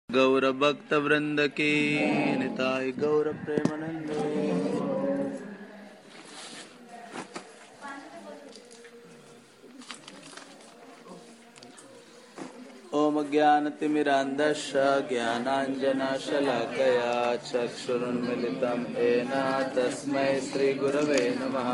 गौर भक्त वृंद की निताय गौर प्रेमानंद। ओम ज्ञानतिमिरान्धस्य ज्ञानाञ्जनशलाकया चक्षुरुन्मिलितं येन तस्मै श्रीगुरवे नमः।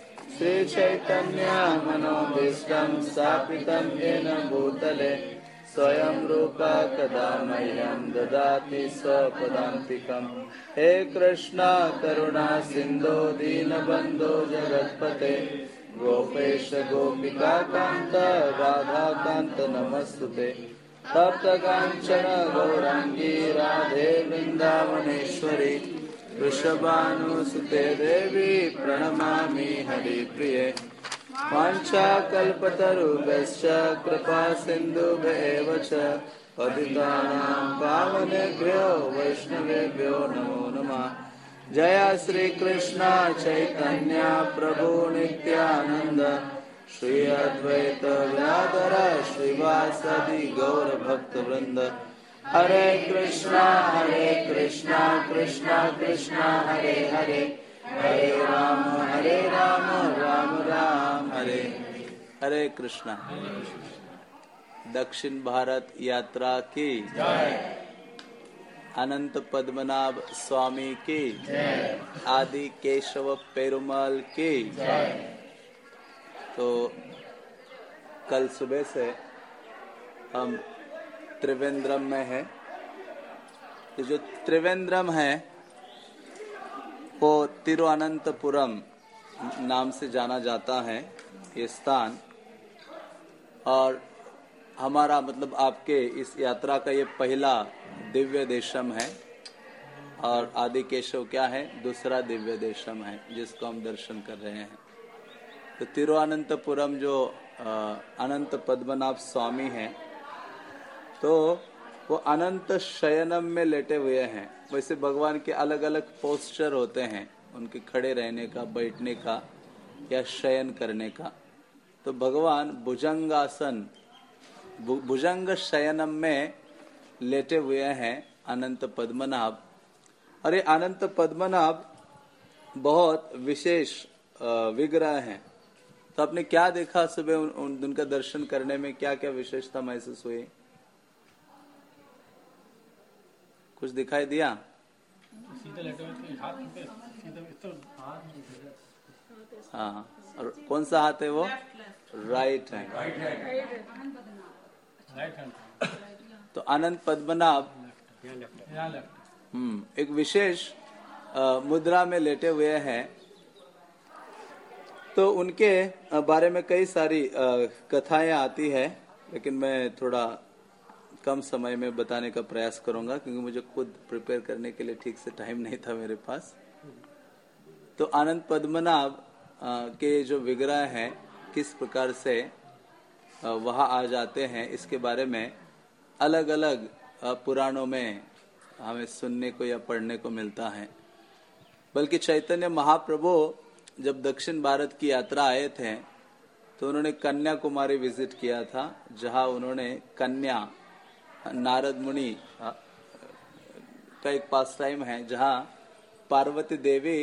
श्रीचैतन्यमनोभीष्टं स्थापितं येन भूतले स्वयं रूपा कदा मह्यं ददाति स्वपदान्तिकम्। हे कृष्ण करुणा सिन्धो दीनबन्धो जगत्पते गोपेश गोपिका कांत राधा कांत नमस्तुते। तप्त कांचन गौरांगी राधे वृंदावनेश्वरी वृषभानुसुते देवी प्रणमामि हरिप्रिये। वाञ्छाकल्पतरुभ्यश्च कृपा सिन्धुभ्येव च पतितानां पावनेभ्यो वैष्णवेभ्यो नमो नमः। जय श्री कृष्ण चैतन्य प्रभु नित्यानंद श्री अद्वैत गदाधर श्रीवासदि गौर भक्त वृंद। हरे कृष्णा कृष्णा कृष्णा हरे हरे, हरे राम राम राम हरे हरे। कृष्णा। दक्षिण भारत यात्रा की जय। अनंत पद्मनाभ स्वामी की जय। आदि केशव पेरुमाल की जय। तो कल सुबह से हम त्रिवेंद्रम में हैं। तो जो त्रिवेंद्रम है वो तिरुअनंतपुरम नाम से जाना जाता है ये स्थान। और हमारा मतलब आपके इस यात्रा का ये पहला दिव्य देशम है और आदि केशव क्या है, दूसरा दिव्य देशम है जिसको हम दर्शन कर रहे हैं। तो तिरुअनंतपुरम जो अनंत पद्मनाभ स्वामी हैं तो वो अनंत शयनम में लेटे हुए हैं। वैसे भगवान के अलग अलग पोस्चर होते हैं, उनके खड़े रहने का, बैठने का या शयन करने का। तो भगवान भुजंगासन भुजंग शयनम में लेटे हुए हैं अनंत पद्मनाभ। और ये अनंत पद्मनाभ बहुत विशेष विग्रह हैं। तो आपने क्या देखा सुबह उनका दर्शन करने में, क्या क्या विशेषता महसूस हुई? कुछ दिखाई दिया? हाँ। और कौन सा हाथ है वो? Right hand. तो अनंत पद्मनाभ एक विशेष मुद्रा में लेटे हुए हैं। तो उनके बारे में कई सारी कथाएं आती है, लेकिन मैं थोड़ा कम समय में बताने का प्रयास करूंगा क्योंकि मुझे खुद प्रिपेयर करने के लिए ठीक से टाइम नहीं था मेरे पास। तो अनंत पद्मनाभ के जो विग्रह हैं किस प्रकार से वहां आ जाते हैं, इसके बारे में अलग अलग पुराणों में हमें सुनने को या पढ़ने को मिलता है। बल्कि चैतन्य महाप्रभु जब दक्षिण भारत की यात्रा आए थे तो उन्होंने कन्याकुमारी विजिट किया था, जहां उन्होंने कन्या नारद मुनि का एक पास टाइम है जहां पार्वती देवी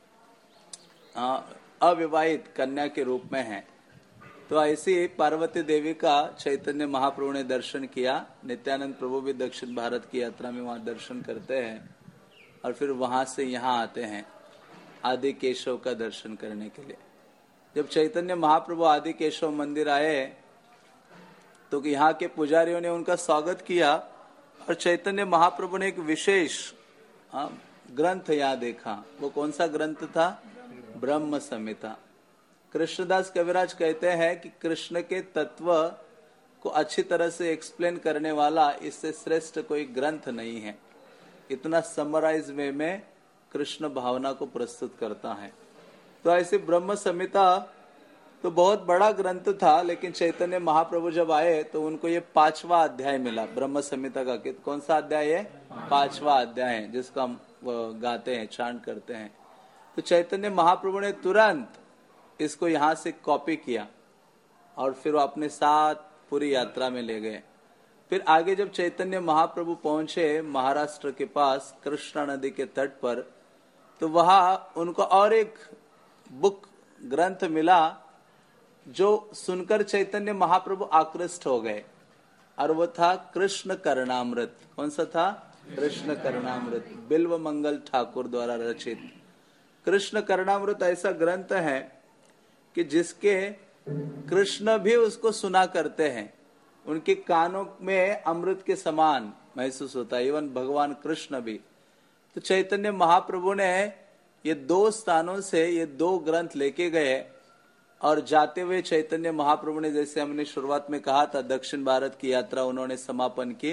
अविवाहित कन्या के रूप में है। तो ऐसी पार्वती देवी का चैतन्य महाप्रभु ने दर्शन किया। नित्यानंद प्रभु भी दक्षिण भारत की यात्रा में वहां दर्शन करते हैं और फिर वहां से यहाँ आते हैं आदि केशव का दर्शन करने के लिए। जब चैतन्य महाप्रभु आदि केशव मंदिर आए तो यहाँ के पुजारियों ने उनका स्वागत किया और चैतन्य महाप्रभु ने एक विशेष ग्रंथ यहाँ देखा। वो कौन सा ग्रंथ था? ब्रह्म संहिता। कृष्णदास कविराज कहते हैं कि कृष्ण के तत्व को अच्छी तरह से एक्सप्लेन करने वाला इससे श्रेष्ठ कोई ग्रंथ नहीं है। इतना समराइज वे में कृष्ण भावना को प्रस्तुत करता है। तो ऐसे ब्रह्म संहिता तो बहुत बड़ा ग्रंथ था, लेकिन चैतन्य महाप्रभु जब आए तो उनको ये 5वां अध्याय मिला ब्रह्म संहिता का। कौन सा अध्याय है? 5वां अध्याय है जिसको हम गाते हैं, चांट करते हैं। तो चैतन्य महाप्रभु ने तुरंत इसको यहाँ से कॉपी किया और फिर वो अपने साथ पूरी यात्रा में ले गए। फिर आगे जब चैतन्य महाप्रभु पहुंचे महाराष्ट्र के पास कृष्णा नदी के तट पर, तो वहां उनको और एक बुक ग्रंथ मिला जो सुनकर चैतन्य महाप्रभु आकृष्ट हो गए, और वो था कृष्ण करणामृत। कौन सा था? कृष्ण करणामृत, बिल्व मंगल ठाकुर द्वारा रचित। कृष्ण करणामृत ऐसा ग्रंथ है कि जिसके कृष्ण भी उसको सुना करते हैं, उनके कानों में अमृत के समान महसूस होता है, इवन भगवान कृष्ण भी। तो चैतन्य महाप्रभु ने ये 2 स्थानों से ये 2 ग्रंथ लेके गए, और जाते हुए चैतन्य महाप्रभु ने, जैसे हमने शुरुआत में कहा था, दक्षिण भारत की यात्रा उन्होंने समापन की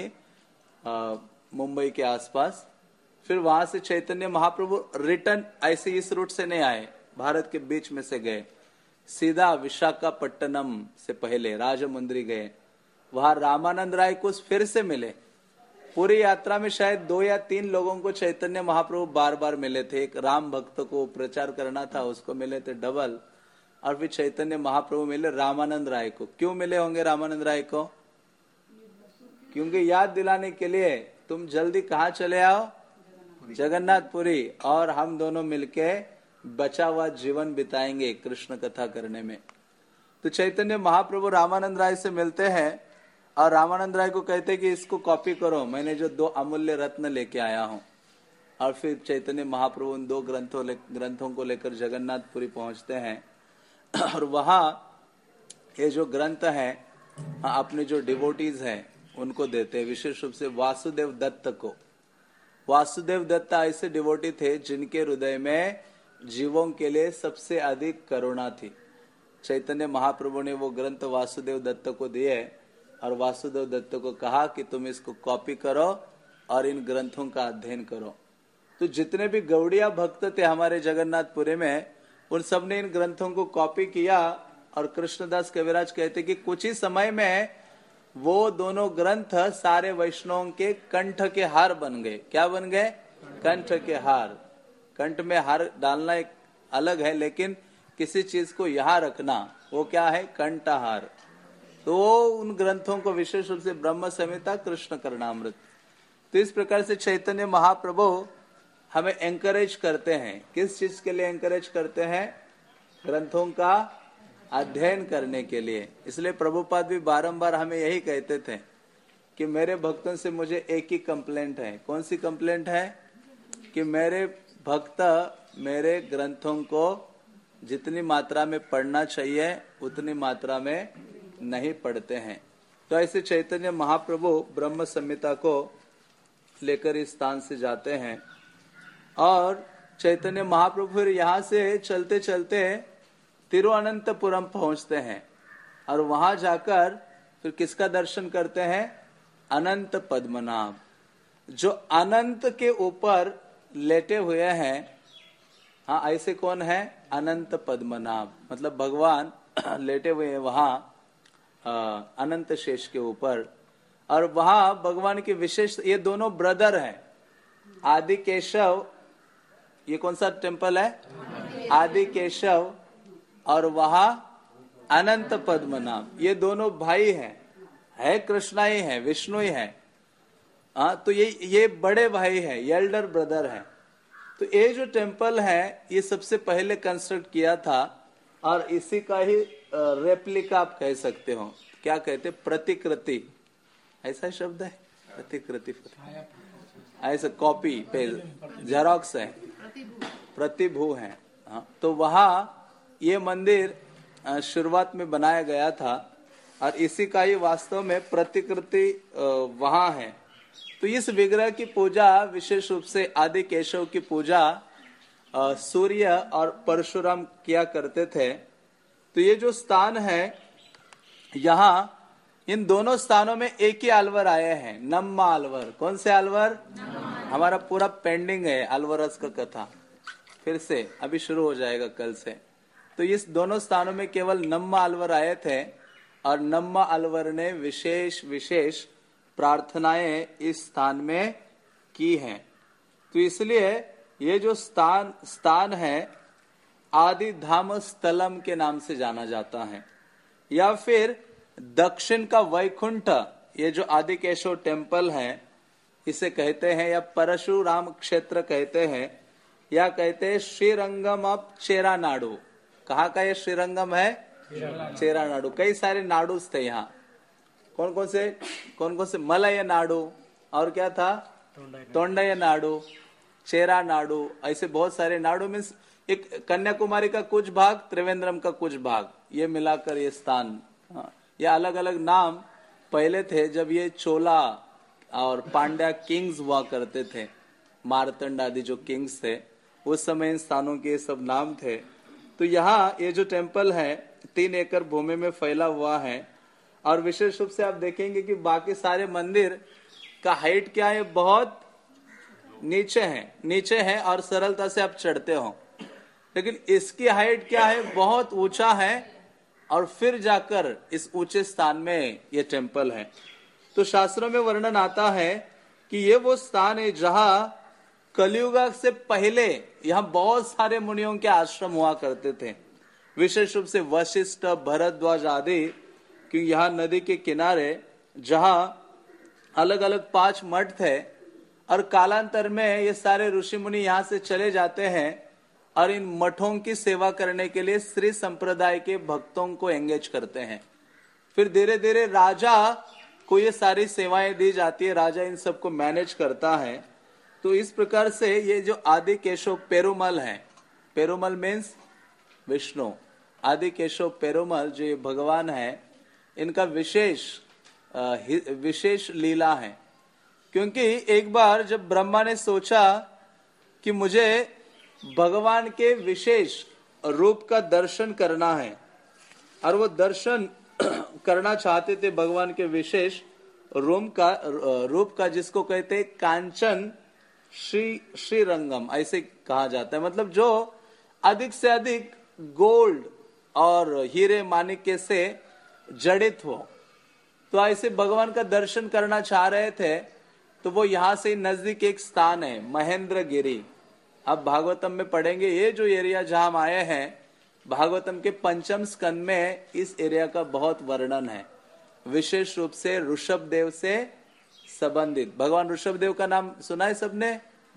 मुंबई के आसपास। फिर वहां से चैतन्य महाप्रभु रिटर्न ऐसे इस रूट से नहीं आए, भारत के बीच में से गए, सीधा विशाखापट्टनम से पहले राजमुंद्री गए। वहां रामानंद राय को फिर से मिले। पूरी यात्रा में शायद 2 या 3 लोगों को चैतन्य महाप्रभु बार बार मिले थे। एक राम भक्त को प्रचार करना था, उसको मिले थे डबल, और फिर चैतन्य महाप्रभु मिले रामानंद राय को। क्यों मिले होंगे रामानंद राय को? क्योंकि याद दिलाने के लिए, तुम जल्दी कहाँ चले आओ? जगन्नाथपुरी, और हम दोनों मिलके बचा हुआ जीवन बिताएंगे कृष्ण कथा करने में। तो चैतन्य महाप्रभु रामानंद राय से मिलते हैं, और रामानंद राय को कहते हैं कि इसको कॉपी करो, मैंने जो 2 अमूल्य रत्न लेके आया हूं। और फिर चैतन्य महाप्रभु उन 2 ग्रंथों को लेकर जगन्नाथपुरी पहुंचते हैं, और वहां ये जो ग्रंथ है अपने जो डिवोटीज हैं उनको देते हैं, विशेष रूप से वासुदेव दत्त को। वासुदेव दत्त ऐसे डिवोटी थे जिनके हृदय में जीवों के लिए सबसे अधिक करुणा थी। चैतन्य महाप्रभु ने वो ग्रंथ वासुदेव दत्त को दिए, और वासुदेव दत्त को कहा कि तुम इसको कॉपी करो और इन ग्रंथों का अध्ययन करो। तो जितने भी गौड़िया भक्त थे हमारे जगन्नाथपुरी में, उन सब ने इन ग्रंथों को कॉपी किया। और कृष्णदास कविराज कहते कि कुछ ही समय में वो दोनों ग्रंथ सारे वैष्णवों के कंठ के हार बन गए। क्या बन गए? कंठ के हार। कंठ में हार डालना एक अलग है, लेकिन किसी चीज को यहाँ रखना, वो क्या है? कंठहार। तो उन ग्रंथों को विशेष रूप से ब्रह्म संहिता, कृष्ण करणामृत। तो इस प्रकार से चैतन्य महाप्रभु हमें एंकरेज करते हैं। किस चीज के लिए एंकरेज करते हैं? ग्रंथों का अध्ययन करने के लिए। इसलिए प्रभुपाद भी बारंबार हमें यही कहते थे कि मेरे भक्तों से मुझे एक ही कंप्लेंट है। कौन सी कंप्लेंट है? कि मेरे भक्त मेरे ग्रंथों को जितनी मात्रा में पढ़ना चाहिए उतनी मात्रा में नहीं पढ़ते हैं। तो ऐसे चैतन्य महाप्रभु ब्रह्म संहिता को लेकर इस स्थान से जाते हैं, और चैतन्य महाप्रभु फिर यहाँ से चलते चलते तिरुवनंतपुरम पहुंचते हैं, और वहां जाकर फिर किसका दर्शन करते हैं? अनंत पद्मनाभ, जो अनंत के ऊपर लेटे हुए हैं। हाँ, ऐसे कौन है? अनंत पद्मनाभ, मतलब भगवान लेटे हुए हैं वहां अनंत शेष के ऊपर। और वहां भगवान की विशेष, ये दोनों ब्रदर हैं, आदि केशव, ये कौन सा टेम्पल है? आदि केशव, और वहां अनंत पद्मनाभ, ये दोनों भाई हैं, है कृष्णा ही है, विष्णु ही है। तो ये बड़े भाई है, एल्डर ब्रदर है। तो ये जो टेम्पल है ये सबसे पहले कंस्ट्रक्ट किया था, और इसी का ही रेप्लिका आप कह सकते हो। क्या कहते? प्रतिकृति, ऐसा शब्द है प्रतिकृति, ऐसा कॉपी पे जेरॉक्स है, प्रतिभू है। तो वहां ये मंदिर शुरुआत में बनाया गया था, और इसी का ही वास्तव में प्रतिकृति वहां है। तो इस विग्रह की पूजा विशेष रूप से आदि केशव की पूजा सूर्य और परशुराम किया करते थे। तो ये जो स्थान है, यहाँ इन दोनों स्थानों में एक ही अलवर आए हैं, नम्मा अलवर। कौन से अलवर? हमारा पूरा पेंडिंग है अलवरस का कथा, फिर से अभी शुरू हो जाएगा कल से। तो इस दोनों स्थानों में केवल नम्मा अलवर आए थे, और नम्मा अलवर ने विशेष विशेष प्रार्थनाएं इस स्थान में की हैं। तो इसलिए ये जो स्थान है आदि धाम स्थलम के नाम से जाना जाता है, या फिर दक्षिण का वैकुंठ ये जो आदिकेशव टेम्पल है इसे कहते हैं या परशुराम क्षेत्र कहते हैं या कहते हैं श्रीरंगम ऑफ चेरानाडु। कहाँ का ये श्रीरंगम है? चेरानाडु। कई सारे नाडुस थे यहाँ। कौन कौन से? मलय नाडु और क्या था? तोंडय नाडु, चेरा नाडु, ऐसे बहुत सारे नाडु। मीन्स एक कन्याकुमारी का कुछ भाग, त्रिवेंद्रम का कुछ भाग, ये मिलाकर ये स्थान। ये अलग अलग नाम पहले थे जब ये चोला और पांड्या किंग्स हुआ करते थे, मारतंड आदि जो किंग्स थे उस समय इन स्थानों के सब नाम थे। तो यहाँ ये जो टेम्पल है 3 एकड़ भूमि में फैला हुआ है और विशेष रूप से आप देखेंगे कि बाकी सारे मंदिर का हाइट क्या है? बहुत नीचे है और सरलता से आप चढ़ते हो, लेकिन इसकी हाइट क्या है? बहुत ऊंचा है और फिर जाकर इस ऊंचे स्थान में ये टेम्पल है। तो शास्त्रों में वर्णन आता है कि ये वो स्थान है जहां कलियुग से पहले यहाँ बहुत सारे मुनियों के आश्रम हुआ करते थे, विशेष रूप से वशिष्ठ, भरद्वाज आदि, क्योंकि यहाँ नदी के किनारे जहां अलग अलग 5 मठ थे और कालांतर में ये सारे ऋषि मुनि यहाँ से चले जाते हैं और इन मठों की सेवा करने के लिए श्री संप्रदाय के भक्तों को एंगेज करते हैं। फिर धीरे धीरे राजा को ये सारी सेवाएं दी जाती है, राजा इन सबको मैनेज करता है। तो इस प्रकार से ये जो आदिकेशव पेरुमल है, पेरुमल मीन्स विष्णु, आदिकेशव पेरुमल जो ये भगवान है, इनका विशेष लीला है। क्योंकि एक बार जब ब्रह्मा ने सोचा कि मुझे भगवान के विशेष रूप का दर्शन करना है और वो दर्शन करना चाहते थे भगवान के विशेष रूप का जिसको कहते हैं कांचन श्रीरंगम ऐसे कहा जाता है, मतलब जो अधिक से अधिक गोल्ड और हीरे माणिक्य से जड़ित हो। तो ऐसे भगवान का दर्शन करना चाह रहे थे। तो वो यहाँ से नजदीक एक स्थान है महेंद्रगिरी। अब भागवतम में पढ़ेंगे, ये जो एरिया जहां हम आए हैं भागवतम के 5म स्कंद में इस एरिया का बहुत वर्णन है, विशेष रूप से ऋषभ देव से संबंधित। भगवान ऋषभ देव का नाम सुना है सबने?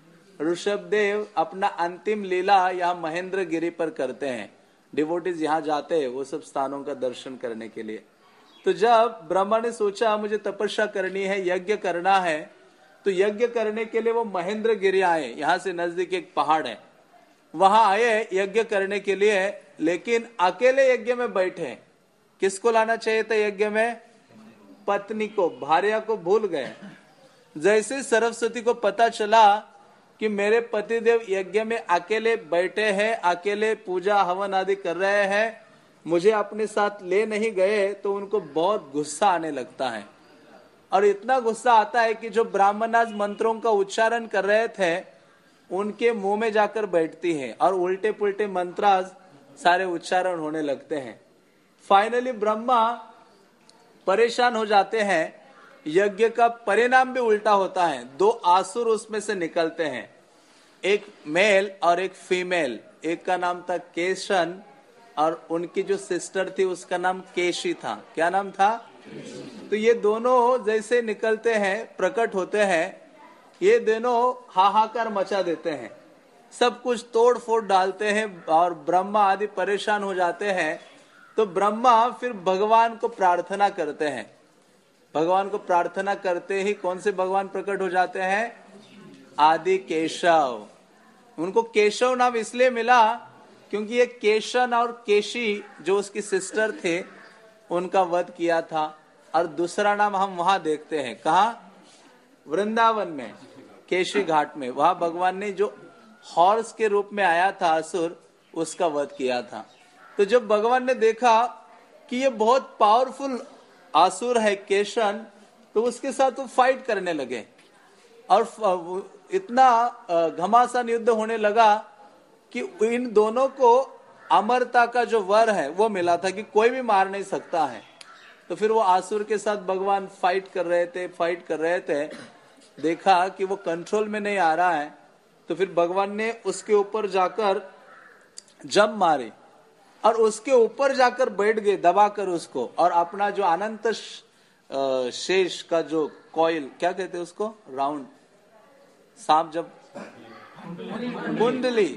ऋषभ देव अपना अंतिम लीला यहाँ महेंद्रगिरी पर करते हैं। डिवोटीज यहाँ जाते हैं वो सब स्थानों का दर्शन करने के लिए। तो जब ब्रह्मा ने सोचा मुझे तपस्या करनी है, यज्ञ करना है, तो यज्ञ करने के लिए वो महेंद्रगिरी आए। यहाँ से नजदीक एक पहाड़ है, वहां आए यज्ञ करने के लिए, लेकिन अकेले यज्ञ में बैठे। किसको लाना चाहिए था यज्ञ में? पत्नी को, भार्या को भूल गए। जैसे सरस्वती को पता चला कि मेरे पतिदेव यज्ञ में अकेले बैठे हैं, अकेले पूजा हवन आदि कर रहे हैं, मुझे अपने साथ ले नहीं गए, तो उनको बहुत गुस्सा आने लगता है। और इतना गुस्सा आता है कि जो ब्राह्मणाज मंत्रों का उच्चारण कर रहे थे उनके मुंह में जाकर बैठती है और उल्टे पुल्टे मंत्राज सारे उच्चारण होने लगते हैं। फाइनली ब्रह्मा परेशान हो जाते हैं। यज्ञ का परिणाम भी उल्टा होता है। 2 आसुर उसमें से निकलते हैं, एक मेल और एक फीमेल। एक का नाम था केशन और उनकी जो सिस्टर थी उसका नाम केशी था। क्या नाम था? तो ये दोनों जैसे निकलते हैं, प्रकट होते हैं, ये दोनों हाहाकार मचा देते हैं, सब कुछ तोड़ फोड़ डालते हैं और ब्रह्मा आदि परेशान हो जाते हैं। तो ब्रह्मा फिर भगवान को प्रार्थना करते हैं। भगवान को प्रार्थना करते ही कौन से भगवान प्रकट हो जाते हैं? आदि केशव। उनको केशव नाम इसलिए मिला क्योंकि ये केशन और केशी जो उसकी सिस्टर थे उनका वध किया था। और दूसरा नाम हम वहां देखते हैं, कहा? वृंदावन में, केशी घाट में। वहां भगवान ने जो हॉर्स के रूप में आया था असुर, उसका वध किया था। तो जब भगवान ने देखा कि ये बहुत पावरफुल असुर है केशन, तो उसके साथ वो फाइट करने लगे और इतना घमासान युद्ध होने लगा कि इन दोनों को अमरता का जो वर है वो मिला था कि कोई भी मार नहीं सकता है। तो फिर वो आसुर के साथ भगवान फाइट कर रहे थे, देखा कि वो कंट्रोल में नहीं आ रहा है, तो फिर भगवान ने उसके ऊपर जाकर जंप मारी और उसके ऊपर जाकर बैठ गए दबाकर उसको, और अपना जो अनंत शेष का जो कॉइल, क्या कहते हैं उसको, राउंड सांप, जब कुंडली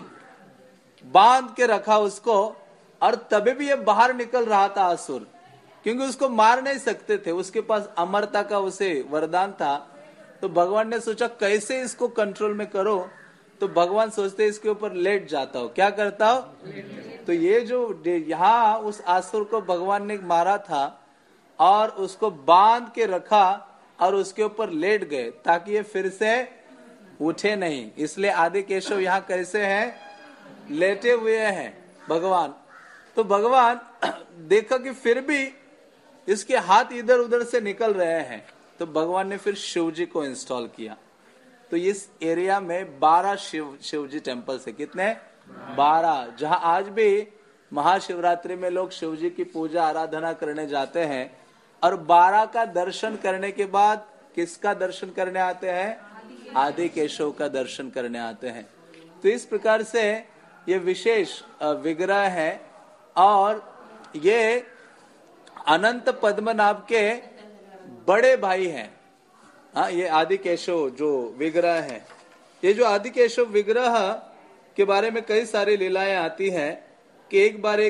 बांध के रखा उसको, और तभी भी ये बाहर निकल रहा था असुर, क्योंकि उसको मार नहीं सकते थे, उसके पास अमरता का उसे वरदान था। तो भगवान ने सोचा कैसे इसको कंट्रोल में करो, तो भगवान सोचते इसके ऊपर लेट जाता हो। क्या करता हो? तो ये जो यहाँ उस असुर को भगवान ने मारा था और उसको बांध के रखा और उसके ऊपर लेट गए ताकि ये फिर से उठे नहीं। इसलिए आदि केशव यहाँ कैसे हैं? लेटे हुए हैं भगवान। तो भगवान देखा कि फिर भी इसके हाथ इधर उधर से निकल रहे हैं, तो भगवान ने फिर शिव जी को इंस्टॉल किया। तो इस एरिया में 12 शिव जी टेम्पल्स है। कितने? 12। जहां आज भी महाशिवरात्रि में लोग शिव जी की पूजा आराधना करने जाते हैं, और 12 का दर्शन करने के बाद किसका दर्शन करने आते हैं? आदि केशव का दर्शन करने आते हैं। तो इस प्रकार से ये विशेष विग्रह है, और ये अनंत पद्मनाभ के बड़े भाई हैं। हाँ, ये आदि केशव जो विग्रह है, ये जो आदि केशव विग्रह के बारे में कई सारी लीलाएं आती हैं कि एक बार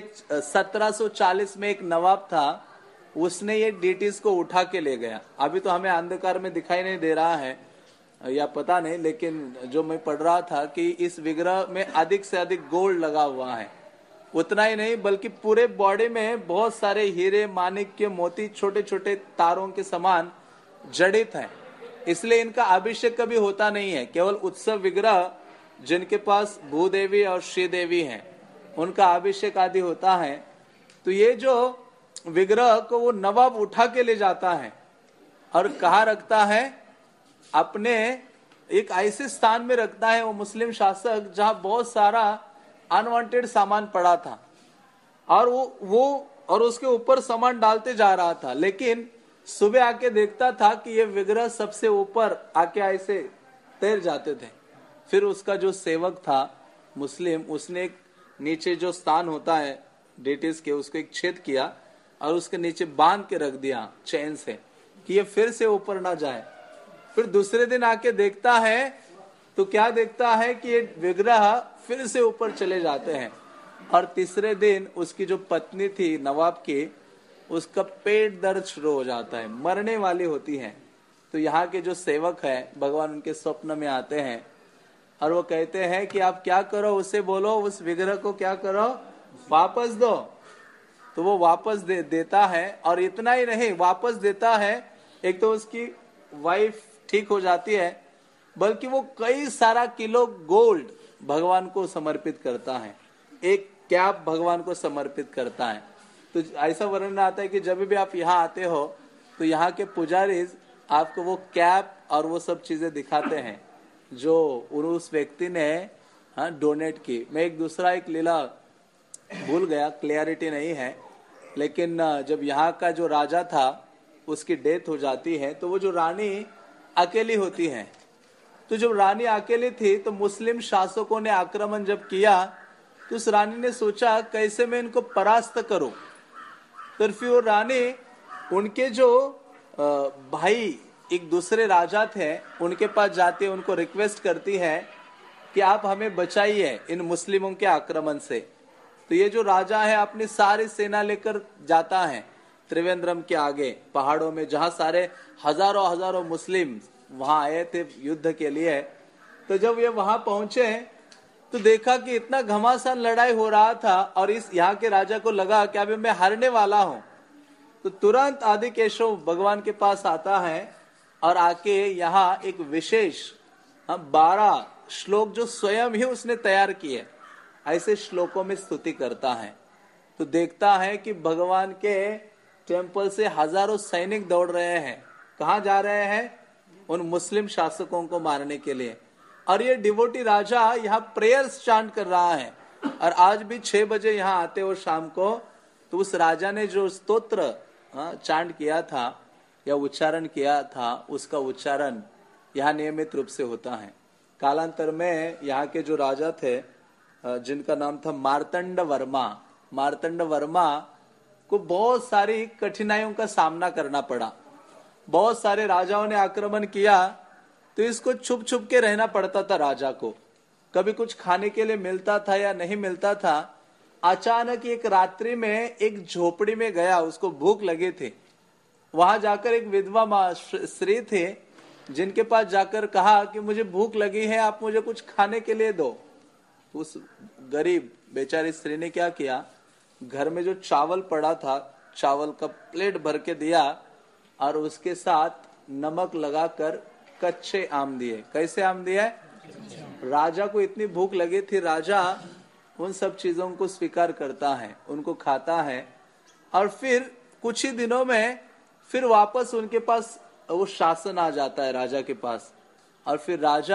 1740 में एक नवाब था, उसने ये डीटीज को उठा के ले गया। अभी तो हमें अंधकार में दिखाई नहीं दे रहा है या पता नहीं, लेकिन जो मैं पढ़ रहा था कि इस विग्रह में अधिक से अधिक गोल्ड लगा हुआ है। उतना ही नहीं बल्कि पूरे बॉडी में बहुत सारे हीरे, माणिक्य, मोती, छोटे छोटे तारों के समान जड़ित हैं। इसलिए इनका अभिषेक कभी होता नहीं है। केवल उत्सव विग्रह जिनके पास भूदेवी और श्रीदेवी हैं, उनका अभिषेक आदि होता है। तो ये जो विग्रह को वो नवाब उठा के ले जाता है और कहाँ रखता है? अपने एक ऐसे स्थान में रखता है वो मुस्लिम शासक जहां बहुत सारा अनवांटेड सामान पड़ा था, और वो और उसके ऊपर सामान डालते जा रहा था। लेकिन सुबह आके देखता था कि ये विग्रह सबसे ऊपर आके ऐसे तैर जाते थे। फिर उसका जो सेवक था मुस्लिम, उसने एक नीचे जो स्थान होता है डेटिस के, उसको एक छेद किया और उसके नीचे बांध के रख दिया चैन से कि ये फिर से ऊपर ना जाए। फिर दूसरे दिन आके देखता है तो क्या देखता है कि ये विग्रह फिर से ऊपर चले जाते हैं। और तीसरे दिन उसकी जो पत्नी थी नवाब की, उसका पेट दर्द शुरू हो जाता है, मरने वाली होती है। तो यहाँ के जो सेवक है भगवान उनके स्वप्न में आते हैं और वो कहते हैं कि आप क्या करो, उसे बोलो उस विग्रह को क्या करो, वापस दो। तो वो वापस देता है, और इतना ही नहीं, वापस देता है, एक तो उसकी वाइफ ठीक हो जाती है, बल्कि वो कई सारा किलो गोल्ड भगवान को समर्पित करता है, एक कैप भगवान को समर्पित करता है। तो ऐसा वर्णन आता है कि जब भी आप यहाँ आते हो तो यहाँ के पुजारी आपको वो कैप और वो सब चीजें दिखाते हैं जो उस व्यक्ति ने डोनेट की। मैं एक लीला भूल गया, क्लियरिटी नहीं है, लेकिन जब यहाँ का जो राजा था उसकी डेथ हो जाती है, तो वो जो रानी अकेली होती है, तो जब रानी अकेली थी तो मुस्लिम शासकों ने आक्रमण जब किया तो उस रानी ने सोचा कैसे मैं इनको परास्त करूं। तो फिर वो रानी उनके जो भाई एक दूसरे राजा थे उनके पास जाती है, उनको रिक्वेस्ट करती है कि आप हमें बचाइए इन मुस्लिमों के आक्रमण से। तो ये जो राजा है अपनी सारी सेना लेकर जाता है त्रिवेंद्रम के आगे पहाड़ों में, जहां सारे हजारों मुस्लिम वहां आए थे युद्ध के लिए। तो जब ये वहां पहुंचे तो देखा कि इतना घमासान लड़ाई हो रहा था और इस यहाँ के राजा को लगा कि अभी मैं हारने वाला हूं। तो तुरंत आदि केशव भगवान के पास आता है और आके यहाँ एक विशेष 12 श्लोक जो स्वयं ही उसने तैयार किए, ऐसे श्लोकों में स्तुति करता है। तो देखता है कि भगवान के टेम्पल से हजारों सैनिक दौड़ रहे हैं। कहाँ जा रहे हैं? उन मुस्लिम शासकों को मारने के लिए। और ये डिवोटी राजा यहाँ प्रेयर्स चांट कर रहा है, और आज भी 6 बजे यहाँ आते हो शाम को। तो उस राजा ने जो स्तोत्र चांट किया था या उच्चारण किया था, उसका उच्चारण यहाँ नियमित रूप से होता है। कालांतर में यहाँ के जो राजा थे जिनका नाम था मार्तंड वर्मा को बहुत सारी कठिनाइयों का सामना करना पड़ा। बहुत सारे राजाओं ने आक्रमण किया तो इसको छुप छुप के रहना पड़ता था राजा को। कभी कुछ खाने के लिए मिलता था या नहीं मिलता था। अचानक एक रात्रि में एक झोपड़ी में गया, उसको भूख लगे थे। वहां जाकर एक विधवा स्त्री थे, जिनके पास जाकर कहा कि मुझे भूख लगी है, आप मुझे कुछ खाने के लिए दो। उस गरीब बेचारी स्त्री ने क्या किया, घर में जो चावल पड़ा था, चावल का प्लेट भर के दिया और उसके साथ नमक लगाकर कच्चे आम दिए। कैसे आम दिए? राजा को इतनी भूख लगी थी, राजा उन सब चीजों को स्वीकार करता है, उनको खाता है और फिर कुछ ही दिनों में फिर वापस उनके पास वो शासन आ जाता है राजा के पास। और फिर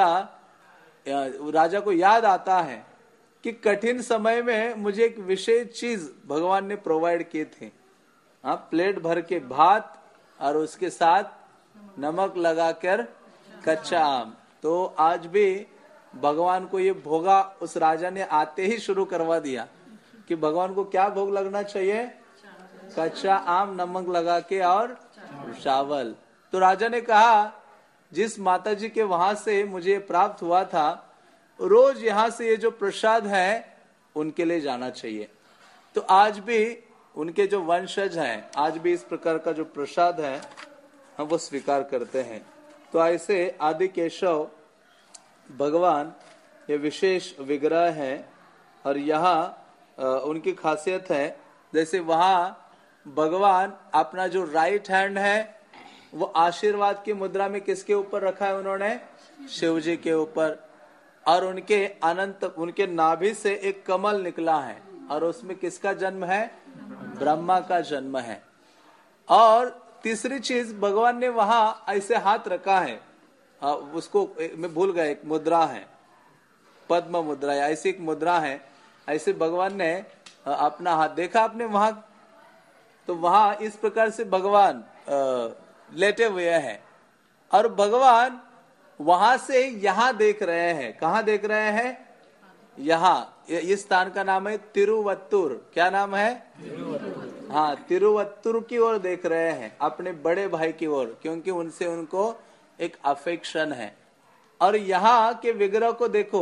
राजा को याद आता है कि कठिन समय में मुझे एक विशेष चीज भगवान ने प्रोवाइड किए थे, हाँ, प्लेट भर के भात और उसके साथ नमक लगाकर कच्चा आम। तो आज भी भगवान को ये भोगा उस राजा ने आते ही शुरू करवा दिया कि भगवान को क्या भोग लगना चाहिए? कच्चा आम नमक लगा के और चावल। तो राजा ने कहा, जिस माताजी के वहां से मुझे प्राप्त हुआ था, रोज यहाँ से ये जो प्रसाद है उनके लिए जाना चाहिए। तो आज भी उनके जो वंशज हैं, आज भी इस प्रकार का जो प्रसाद है हम वो स्वीकार करते हैं। तो ऐसे आदि केशव भगवान ये विशेष विग्रह है। और यहाँ उनकी खासियत है, जैसे वहां भगवान अपना जो राइट हैंड है वो आशीर्वाद की मुद्रा में किसके ऊपर रखा है उन्होंने? शिव जी के ऊपर। और उनके नाभि से एक कमल निकला है और उसमें किसका जन्म है? ब्रह्मा का जन्म है। और तीसरी चीज, भगवान ने वहां ऐसे हाथ रखा है, उसको मैं भूल गया, एक मुद्रा है, पद्म मुद्रा, ऐसी एक मुद्रा है। ऐसे भगवान ने अपना हाथ देखा आपने वहां, तो वहां इस प्रकार से भगवान लेटे हुए हैं और भगवान वहां से यहां देख रहे हैं। कहां देख रहे हैं? यहाँ। इस स्थान का नाम है तिरुवत्तुर। क्या नाम है? हाँ, तिरुवत्तुर की ओर देख रहे हैं, अपने बड़े भाई की ओर, क्योंकि उनसे उनको एक अफेक्शन है। और यहाँ के विग्रह को देखो,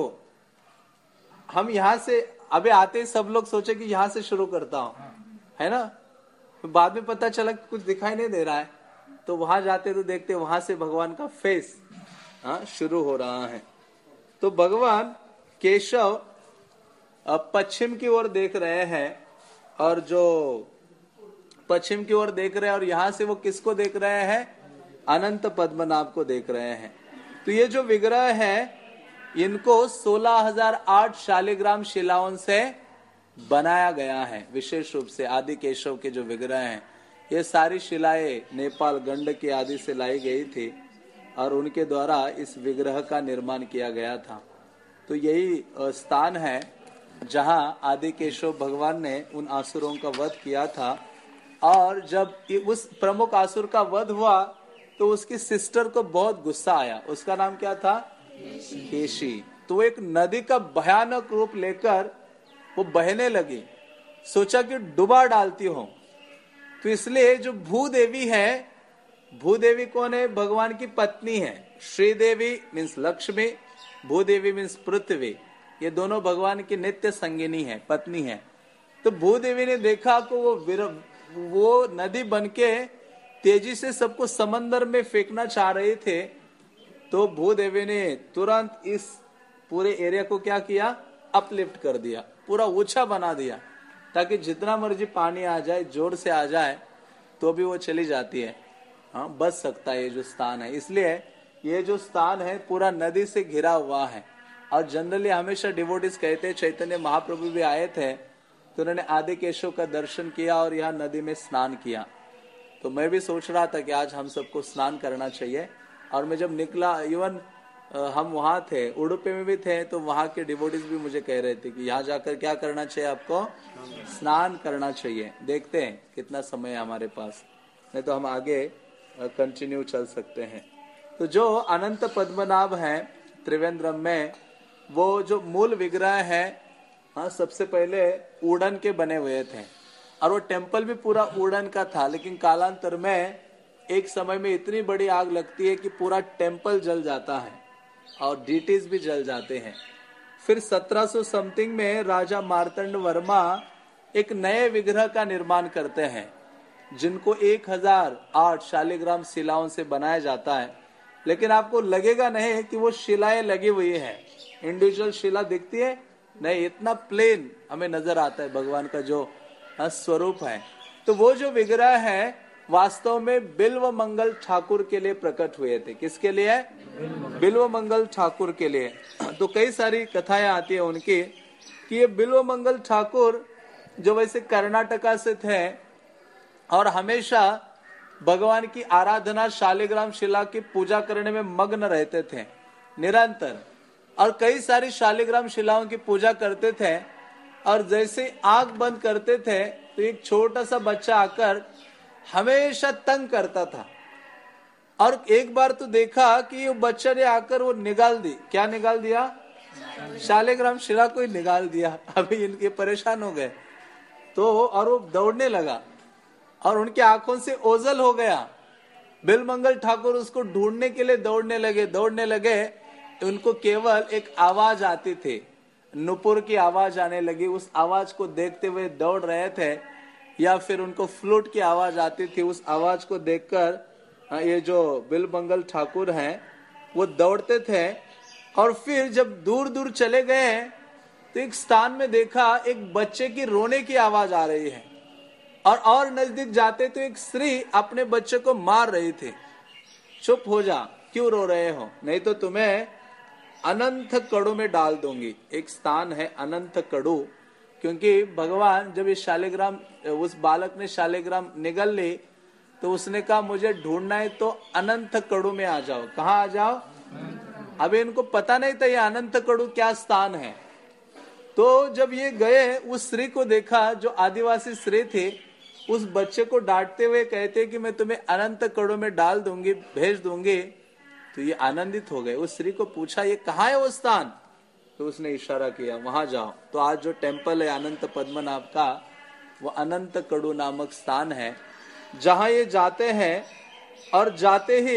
हम यहाँ से अभी आते सब लोग सोचे कि यहाँ से शुरू करता हूं, है ना? बाद में पता चला कि कुछ दिखाई नहीं दे रहा है, तो वहां जाते तो देखते वहां से भगवान का फेस शुरू हो रहा है। तो भगवान केशव पश्चिम की ओर देख रहे हैं, और जो पश्चिम की ओर देख रहे हैं, और यहां से वो किसको देख रहे हैं? अनंत पद्मनाभ को देख रहे हैं। तो ये जो विग्रह है, इनको 16,008 शालिग्राम शिलाओं से बनाया गया है। विशेष रूप से आदि केशव के जो विग्रह हैं, ये सारी शिलाएं नेपाल गंडकी आदि से लाई गई थी और उनके द्वारा इस विग्रह का निर्माण किया गया था। तो यही स्थान है जहां आदि केशव भगवान ने उन असुरों का वध किया था। और जब उस प्रमुख असुर का वध हुआ तो उसकी सिस्टर को बहुत गुस्सा आया। उसका नाम क्या था? केशी। तो एक नदी का भयानक रूप लेकर वो बहने लगी, सोचा कि डुबा डालती हो। तो इसलिए जो भूदेवी है, भूदेवी कौन है? भगवान की पत्नी है। श्रीदेवी मीन्स लक्ष्मी, भूदेवी मीन्स पृथ्वी। ये दोनों भगवान की नित्य संगिनी है, पत्नी है। तो भूदेवी ने देखा कि वो नदी बनके तेजी से सबको समंदर में फेंकना चाह रहे थे। तो भूदेवी ने तुरंत इस पूरे एरिया को क्या किया? अपलिफ्ट कर दिया, पूरा ऊंचा बना दिया, ताकि जितना मर्जी पानी आ जाए, जोर से आ जाए तो भी वो चली जाती है, हाँ, बच सकता है ये जो स्थान है। इसलिए ये जो स्थान है पूरा नदी से घिरा हुआ है। और जनरली हमेशा डिवोटीज कहते हैं, चैतन्य महाप्रभु भी आए थे तो उन्होंने आदि केशव का दर्शन किया और यहाँ नदी में स्नान किया। तो मैं भी सोच रहा था कि आज हम सबको स्नान करना चाहिए। और मैं जब निकला, इवन हम वहां थे, उडुपी में भी थे, तो वहां के डिवोटीज भी मुझे कह रहे थे कि यहाँ जाकर क्या करना चाहिए? आपको स्नान करना चाहिए। देखते हैं कितना समय है हमारे पास, नहीं तो हम आगे कंटिन्यू चल सकते हैं। तो जो अनंत पद्मनाभ है त्रिवेंद्रम में, वो जो मूल विग्रह है, हाँ, सबसे पहले वुडन के बने हुए थे और वो टेम्पल भी पूरा वुडन का था। लेकिन कालांतर में एक समय में इतनी बड़ी आग लगती है कि पूरा टेम्पल जल जाता है और डीटीज भी जल जाते हैं। फिर 1700 समथिंग में राजा मार्तंड वर्मा एक नए विग्रह का निर्माण करते हैं, जिनको 1008 शालिग्राम शिलाओं से बनाया जाता है। लेकिन आपको लगेगा नहीं कि वो शिलाएं लगी हुई है, इंडिविजुअल शिला दिखती है नहीं, इतना प्लेन हमें नजर आता है भगवान का जो स्वरूप है। तो वो जो विग्रह है वास्तव में बिल्व मंगल ठाकुर के लिए प्रकट हुए थे। किसके लिए? बिल्व मंगल ठाकुर के लिए। तो कई सारी कथाएं आती है उनकी कि ये बिल्व मंगल ठाकुर जो वैसे कर्नाटका से थे और हमेशा भगवान की आराधना शालिग्राम शिला की पूजा करने में मग्न रहते थे निरंतर, और कई सारी शालिग्राम शिलाओं की पूजा करते थे। और जैसे आंख बंद करते थे तो एक छोटा सा बच्चा आकर हमेशा तंग करता था। और एक बार तो देखा कि वो बच्चे ने आकर वो निकाल दी। क्या निकाल दिया? शालिग्राम शिला को ही निकाल दिया। अभी इनके परेशान हो गए तो, और वो दौड़ने लगा और उनकी आंखों से ओझल हो गया। बिलमंगल ठाकुर उसको ढूंढने के लिए दौड़ने लगे। उनको केवल एक आवाज आती थी, नुपुर की आवाज आने लगी। उस आवाज को देखते हुए दौड़ रहे थे, या फिर उनको फ्लूट की आवाज आती थी। उस आवाज को देखकर ये जो बिलमंगल ठाकुर हैं वो दौड़ते थे। और फिर जब दूर दूर चले गए तो एक स्थान में देखा एक बच्चे की रोने की आवाज आ रही है, और नजदीक जाते तो एक स्त्री अपने बच्चे को मार रही थी। चुप हो जा, क्यों रो रहे हो, नहीं तो तुम्हें अनंत कड़ू में डाल दूंगी। एक स्थान है अनंत कड़ू, क्योंकि भगवान जब इस शालिग्राम, उस बालक ने शालिग्राम निगल ली तो उसने कहा मुझे ढूंढना है तो अनंत कड़ू में आ जाओ। कहाँ आ जाओ? अभी इनको पता नहीं था ये अनंत कड़ू क्या स्थान है। तो जब ये गए, उस स्त्री को देखा जो आदिवासी स्त्री थी, उस बच्चे को डांटते हुए कहते कि मैं तुम्हें अनंत कड़ों में डाल दूंगी, भेज दूंगी। तो ये आनंदित हो गए। उस स्त्री को पूछा ये कहाँ है वो स्थान, तो उसने इशारा किया वहां जाओ। तो आज जो टेम्पल है अनंत पद्मनाभ का, वो अनंत कड़ू नामक स्थान है जहां ये जाते हैं। और जाते ही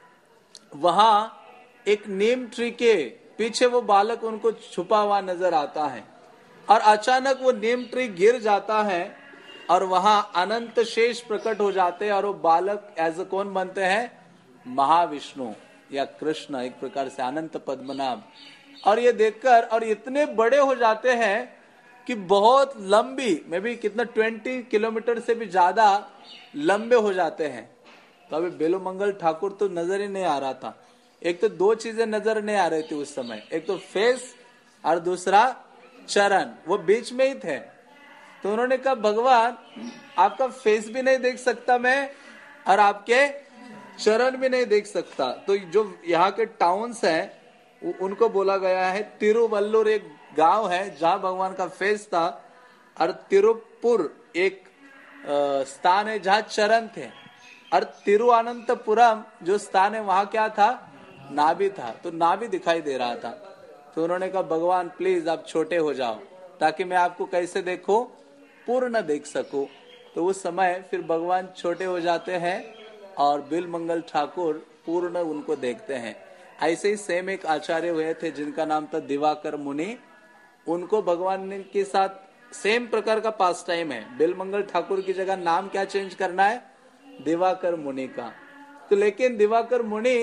वहां एक नीम ट्री के पीछे वो बालक उनको छुपा हुआ नजर आता है, और अचानक वो नीम ट्री गिर जाता है और वहां अनंत शेष प्रकट हो जाते हैं। और वो बालक एज अ कौन बनते हैं? महाविष्णु या कृष्ण, एक प्रकार से अनंत पद्मनाभ। और ये देखकर और इतने बड़े हो जाते हैं कि बहुत लंबी, में भी कितना 20 किलोमीटर से भी ज्यादा लंबे हो जाते हैं। तो अभी बेलूमंगल ठाकुर तो नजर ही नहीं आ रहा था। एक तो दो चीजें नजर नहीं आ रही थी उस समय, एक तो फेस और दूसरा चरण, वो बीच में ही थे। तो उन्होंने कहा भगवान आपका फेस भी नहीं देख सकता मैं, और आपके चरण भी नहीं देख सकता। तो जो यहाँ के टाउन्स हैं उनको बोला गया है, तिरुवल्लुर एक गांव है जहां भगवान का फेस था, और तिरुपुर एक स्थान है जहां चरण थे, और तिरुअनंतपुरम जो स्थान है वहां क्या था? नाभि था। तो नाभि दिखाई दे रहा था। तो उन्होंने कहा भगवान प्लीज आप छोटे हो जाओ ताकि मैं आपको कैसे देखूं? पूर्ण देख सकूं। तो उस समय फिर भगवान छोटे हो जाते हैं और बिलमंगल ठाकुर पूर्ण उनको देखते हैं। ऐसे ही सेम एक आचार्य हुए थे जिनका नाम था दिवाकर मुनि। उनको भगवान के साथ सेम प्रकार का पास टाइम है। बिलमंगल ठाकुर की जगह नाम क्या चेंज करना है? दिवाकर मुनि का। तो लेकिन दिवाकर मुनि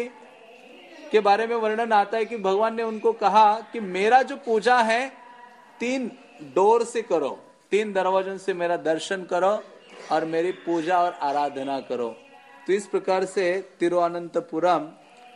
के बारे में वर्णन आता है कि भगवान ने उनको कहा कि मेरा जो पूजा है 3 डोर से करो, 3 दरवाजों से मेरा दर्शन करो और मेरी पूजा और आराधना करो। तो इस प्रकार से तिरुअनंतपुरम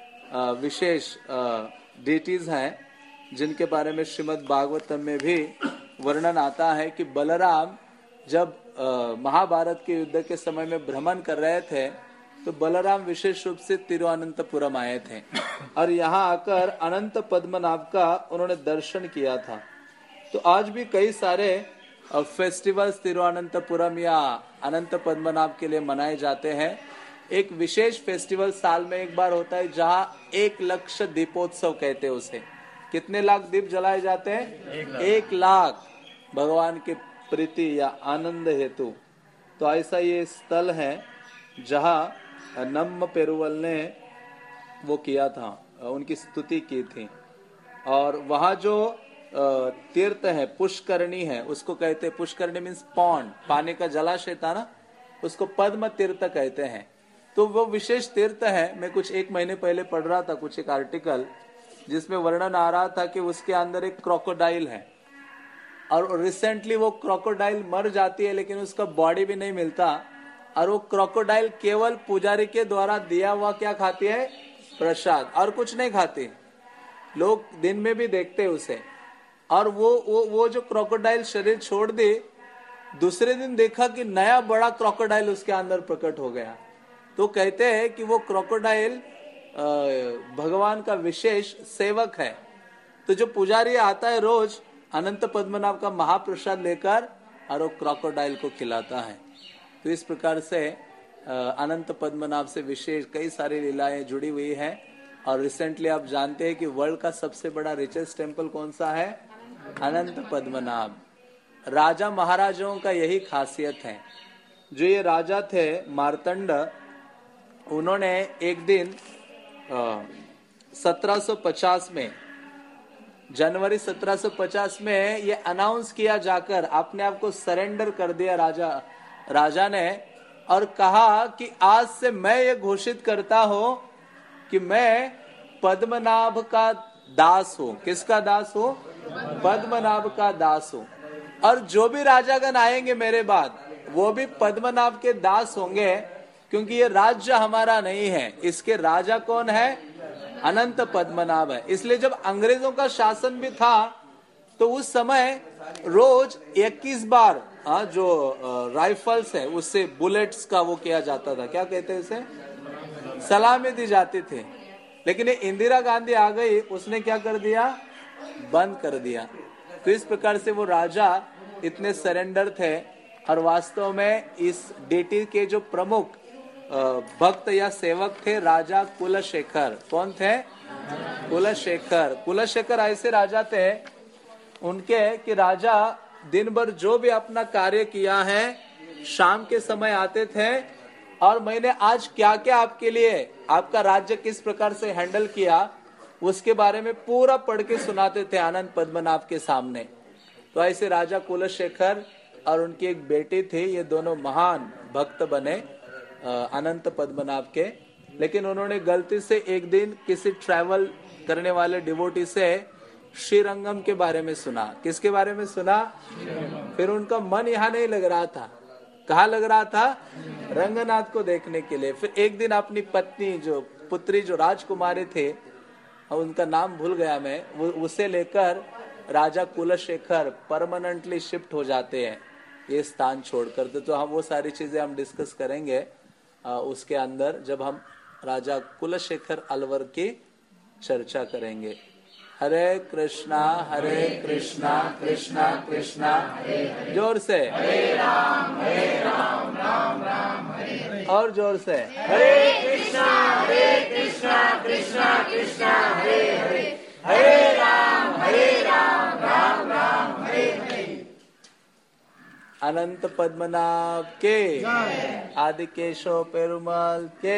विशेष डेटीज हैं जिनके बारे में श्रीमद् भागवतम में भी वर्णन आता है कि बलराम जब महाभारत के युद्ध के समय में भ्रमण कर रहे थे तो बलराम विशेष रूप से तिरुअनंतपुरम आए थे और यहाँ आकर अनंत पद्मनाभ का उन्होंने दर्शन किया था। तो आज भी कई सारे फेस्टिवल्स तिरुअनंतपुरम या अनंत पद्मनाभ के लिए मनाए जाते हैं। एक विशेष फेस्टिवल साल में एक बार होता है जहाँ 1 लाख दीपोत्सव कहते हैं उसे। कितने लाख दीप जलाए जाते हैं? 1 लाख भगवान के प्रीति या आनंद हेतु। तो ऐसा ये स्थल है जहाँ नम्म पेरुवल ने वो किया था, उनकी स्तुति की थी। और वहां जो तीर्थ है पुष्करणी है, उसको कहते हैं, पुष्करणी मीन्स पॉन्ड, पानी का जलाशय था ना, उसको पद्म तीर्थ कहते हैं। तो वो विशेष तीर्थ है। मैं कुछ 1 महीने पहले पढ़ रहा था कुछ एक आर्टिकल जिसमें वर्णन आ रहा था कि उसके अंदर एक क्रोकोडाइल है और रिसेंटली वो क्रोकोडाइल मर जाती है लेकिन उसका बॉडी भी नहीं मिलता, और वो क्रोकोडाइल केवल पुजारी के द्वारा दिया हुआ क्या खाती है, प्रसाद, और कुछ नहीं खाती। लोग दिन में भी देखते उसे। और वो जो क्रोकोडाइल शरीर छोड़ दे, दूसरे दिन देखा कि नया बड़ा क्रोकोडाइल उसके अंदर प्रकट हो गया। तो कहते हैं कि वो क्रोकोडाइल भगवान का विशेष सेवक है। तो जो पुजारी आता है रोज अनंत पद्मनाभ का महाप्रसाद लेकर और वो क्रोकोडाइल को खिलाता है। तो इस प्रकार से अनंत पद्मनाभ से विशेष कई सारी लीलाएं जुड़ी हुई है। और रिसेंटली आप जानते हैं कि वर्ल्ड का सबसे बड़ा रिचेस्ट टेम्पल कौन सा है, अनंत पद्मनाभ। राजा महाराजाओं का यही खासियत है। जो ये राजा थे मार्तंड, उन्होंने एक दिन 1750 में, जनवरी 1750 में ये अनाउंस किया जाकर, अपने आप को सरेंडर कर दिया राजा ने, और कहा कि आज से मैं ये घोषित करता हूं कि मैं पद्मनाभ का दास हूं। किसका दास हूं, पद्मनाभ का दास हूं। और जो भी राजागण आएंगे मेरे बाद वो भी पद्मनाभ के दास होंगे, क्योंकि ये राज्य हमारा नहीं है, इसके राजा कौन है, अनंत पद्मनाभ है। इसलिए जब अंग्रेजों का शासन भी था तो उस समय रोज 21 बार जो राइफल्स है उससे बुलेट्स का वो किया जाता था, क्या कहते हैं उसे, सलामी दी जाती थी। लेकिन ये इंदिरा गांधी आ गई, उसने क्या कर दिया, बंद कर दिया। तो इस प्रकार से वो राजा इतने सरेंडर थे। और वास्तव में इस डेटी के जो प्रमुख भक्त या सेवक थे राजा कुलशेखर। कौन थे, कुलशेखर। कुलशेखर ऐसे राजा थे उनके कि राजा दिन भर जो भी अपना कार्य किया है शाम के समय आते थे और मैंने आज क्या क्या आपके लिए, आपका राज्य किस प्रकार से हैंडल किया, उसके बारे में पूरा पढ़ के सुनाते थे अनंत पद्मनाभ के सामने। तो ऐसे राजा कुलशेखर और उनकी एक बेटी थी, ये दोनों महान भक्त बने अनंत पद्मनाभ के। लेकिन उन्होंने गलती से एक दिन किसी ट्रैवल करने वाले डिवोटी से श्रीरंगम के बारे में सुना। किसके बारे में सुना, फिर उनका मन यहाँ नहीं लग रहा था। कहाँ लग रहा था, रंगनाथ को देखने के लिए। फिर एक दिन अपनी पत्नी, जो पुत्री, जो राजकुमारी थे, उनका नाम भूल गया मैं, उसे लेकर राजा कुलशेखर परमानेंटली शिफ्ट हो जाते हैं ये स्थान छोड़कर। तो हम वो सारी चीजें हम डिस्कस करेंगे उसके अंदर जब हम राजा कुलशेखर अलवर की चर्चा करेंगे। हरे कृष्णा कृष्णा कृष्णा हरे हरे, जोर से हरे राम राम राम हरे, और जोर से हरे कृष्णा कृष्णा कृष्णा हरे हरे, हरे राम राम राम हरे हरे। अनंत पद्मनाभ के, आदि केशव पेरुमल के,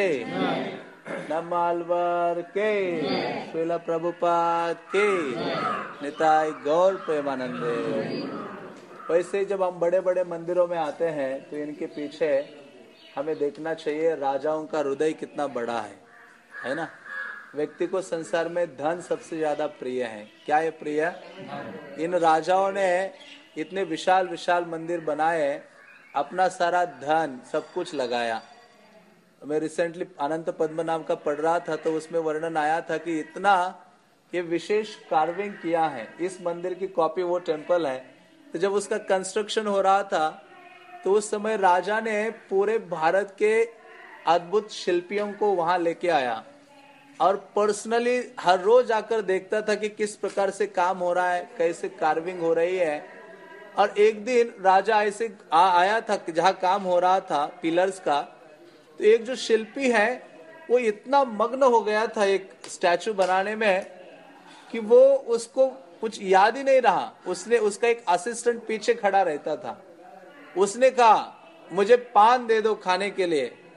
नमालवर के, श्रील प्रभुपाद के, निताई गौर प्रेमानंदे। वैसे जब हम बड़े बड़े मंदिरों में आते हैं तो इनके पीछे हमें देखना चाहिए राजाओं का हृदय कितना बड़ा है ना। व्यक्ति को संसार में धन सबसे ज्यादा प्रिय है। क्या है प्रिय, इन राजाओं ने इतने विशाल विशाल मंदिर बनाए, अपना सारा धन सब कुछ लगाया। मैं रिसेंटली अनंत पद्मनाभ का पढ़ रहा था तो उसमें वर्णन आया था कि इतना ये विशेष कार्विंग किया है। इस मंदिर की कॉपी वो टेम्पल है। तो जब उसका कंस्ट्रक्शन हो रहा था तो उस समय राजा ने पूरे भारत के अद्भुत शिल्पियों को वहां लेके आया और पर्सनली हर रोज आकर देखता था कि किस प्रकार से काम हो रहा है, कैसे कार्विंग हो रही है। और एक दिन राजा ऐसे आया था जहाँ काम हो रहा था पिलर्स का, तो एक जो शिल्पी है वो इतना मग्न हो गया था एक स्टैचू बनाने में कि वो उसको कुछ याद ही नहीं रहा। उसका एक असिस्टेंट पीछे खड़ा रहता था। उसने कहा मुझे पान दे दो खाने के लिए।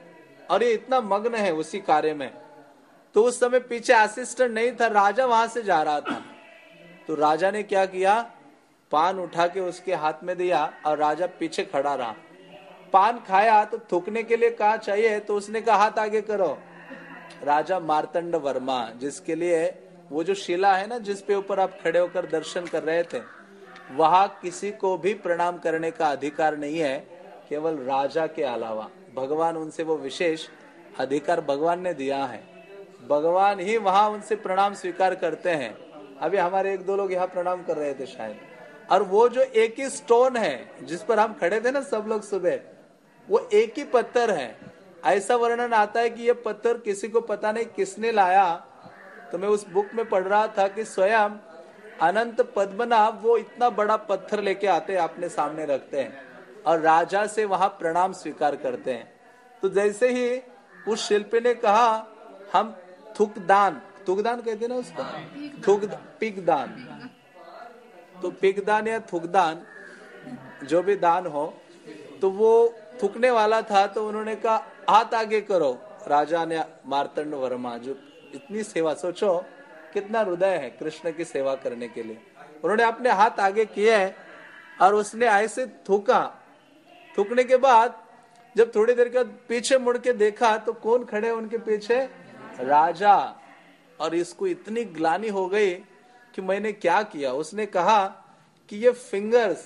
और ये इतना मग्न है उसी कार्य में। तो उस समय पीछे असिस्टेंट नहीं था, राजा वहां से जा रहा था। तो राजा ने क्या किया, पान उठा के उसके हाथ में दिया और राजा पीछे खड़ा रहा। पान खाया तो थूकने के लिए कहा चाहिए, तो उसने कहा हाथ आगे करो। राजा मार्तंड वर्मा, जिसके लिए वो जो शिला है ना जिसपे ऊपर आप खड़े होकर दर्शन कर रहे थे, वहां किसी को भी प्रणाम करने का अधिकार नहीं है, केवल राजा के अलावा। भगवान उनसे वो विशेष अधिकार भगवान ने दिया है, भगवान ही वहां उनसे प्रणाम स्वीकार करते हैं। अभी हमारे एक दो लोग यहाँ प्रणाम कर रहे थे शायद, और वो जो एक ही स्टोन है जिस पर हम खड़े थे ना सब लोग सुबह, वो एक ही पत्थर है। ऐसा वर्णन आता है कि ये पत्थर किसी को पता नहीं किसने लाया। तो मैं उस बुक में पढ़ रहा था कि स्वयं अनंत पद्मनाभ वो इतना बड़ा पत्थर लेके आते हैं, अपने सामने रखते हैं और राजा से वहां प्रणाम स्वीकार करते हैं। तो जैसे ही उस शिल्पी ने कहा हम थुकदान कहते हैं ना उसको, पिगदान, तो पिगदान या थुकदान जो भी दान हो, तो वो थूकने वाला था। तो उन्होंने कहा हाथ आगे करो। राजा ने मार्तंड वर्मा, जो इतनी सेवा, सोचो कितना हृदय है कृष्ण की सेवा करने के लिए, उन्होंने अपने हाथ आगे किए और उसने ऐसे थूका। थूकने के बाद जब थोड़ी देर के बाद पीछे मुड़ के देखा तो कौन खड़े उनके पीछे, राजा। और इसको इतनी ग्लानि हो गई कि मैंने क्या किया। उसने कहा कि ये फिंगर्स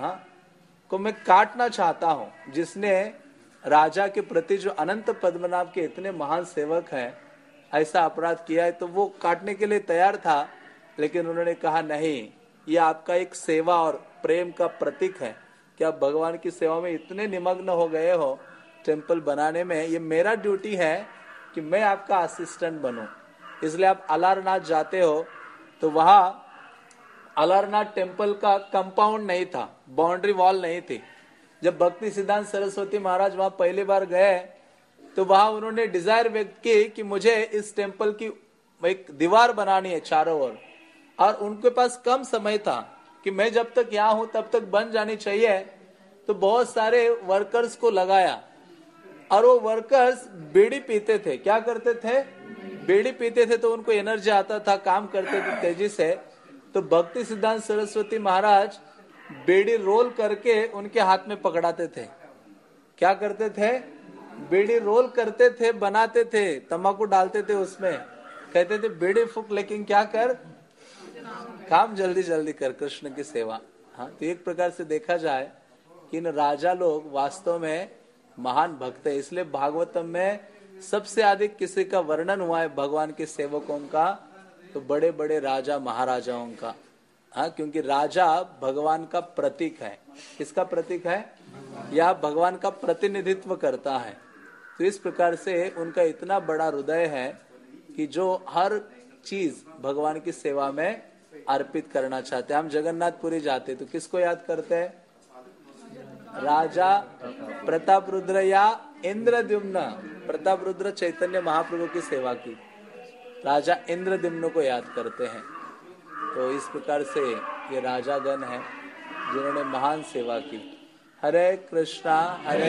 को मैं काटना चाहता हूं, जिसने राजा के प्रति, जो अनंत पद्मनाभ के इतने महान सेवक हैं, ऐसा अपराध किया है। तो वो काटने के लिए तैयार था, लेकिन उन्होंने कहा नहीं, ये आपका एक सेवा और प्रेम का प्रतीक है कि आप भगवान की सेवा में इतने निमग्न हो गए हो टेम्पल बनाने में, ये मेरा ड्यूटी है कि मैं आपका असिस्टेंट बनूं। इसलिए आप अलारनाथ जाते हो तो वहां अलारनाथ टेम्पल का कंपाउंड नहीं था, बाउंड्री वॉल नहीं थी। जब भक्ति सिद्धांत सरस्वती महाराज वहां पहली बार गए तो वहां उन्होंने डिजायर व्यक्त की कि मुझे इस टेम्पल की एक दीवार बनानी है चारों ओर, और उनके पास कम समय था कि मैं जब तक यहाँ हूं तब तक बन जानी चाहिए। तो बहुत सारे वर्कर्स को लगाया, और वो वर्कर्स बीड़ी पीते थे। क्या करते थे, बीड़ी पीते थे, तो उनको एनर्जी आता था, काम करते थे तेजी से। तो भक्ति सिद्धांत सरस्वती महाराज बीड़ी रोल करके उनके हाथ में पकड़ाते थे। क्या करते थे, बीड़ी रोल करते थे, बनाते थे, तंबाकू डालते थे उसमें, कहते थे बीड़ी फूक, लेकिन क्या कर, काम जल्दी जल्दी कर, कृष्ण की सेवा। हाँ, तो एक प्रकार से देखा जाए कि इन राजा लोग वास्तव में महान भक्त है। इसलिए भागवतम में सबसे अधिक किसी का वर्णन हुआ है भगवान के सेवकों का, तो बड़े बड़े राजा महाराजाओं का। हाँ, क्योंकि राजा भगवान का प्रतीक है। किसका प्रतीक है, या भगवान का प्रतिनिधित्व करता है। तो इस प्रकार से उनका इतना बड़ा हृदय है कि जो हर चीज भगवान की सेवा में अर्पित करना चाहते हैं। हम जगन्नाथपुरी जाते तो किसको याद करते हैं, राजा प्रताप रुद्र या इंद्रद्युम्न। प्रताप रुद्र चैतन्य महाप्रभु की सेवा की, राजा इंद्रद्युम्न को याद करते हैं। तो इस प्रकार से ये राजागण है जिन्होंने महान सेवा की। हरे कृष्णा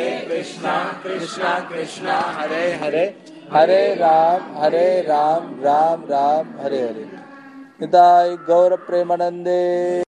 कृष्णा कृष्णा हरे हरे, हरे राम राम राम हरे हरे। निताय गौर प्रेमानंदे।